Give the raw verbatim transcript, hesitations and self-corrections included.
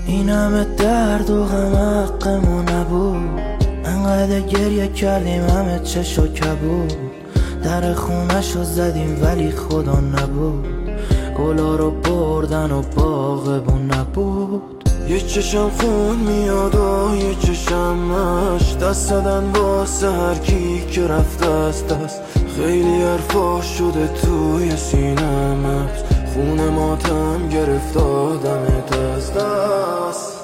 این همه درد و غم حقمون نبود، انقدر گریه کردیم همه چشو کبود. در خونه‌شو زدیم ولی خدا نبود، گلا رو بردن و باغبون نبود. یه چشم خون میاد و یه چشمش دست دادن واسه هر کی که رفته از دست. خیلی حرفا شده توی سینمت، خون ماتم گرفت آدمت از دست.